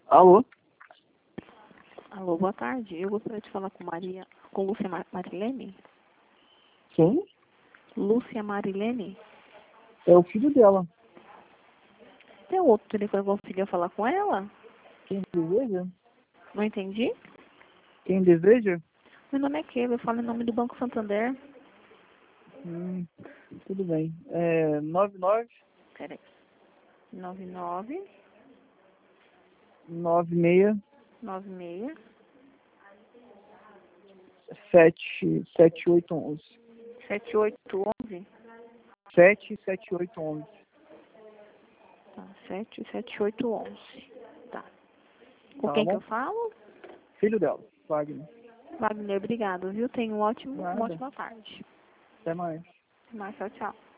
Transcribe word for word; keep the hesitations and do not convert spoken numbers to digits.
Alô? Alô, boa tarde. Eu gostaria de falar com Maria, com Lúcia Mar Marilene. Quem? Lúcia Marilene. É o filho dela. Tem outro telefone que eu conseguia falar com ela? Quem deseja? Não entendi? Quem deseja? Meu nome é Keila, eu falo em nome do Banco Santander. Hum, tudo bem. É nove nove Peraí. nove nove nove seis nove seis sete sete oito onze. sete oito um um. Sete sete oito onze. Tá, sete sete oito um um. Tá. Com Tá quem que bom? eu falo? Filho dela, Wagner. Wagner, obrigado, viu? Tenha um ótimo, uma Nada. ótima tarde. Até mais. Mas, tchau, tchau.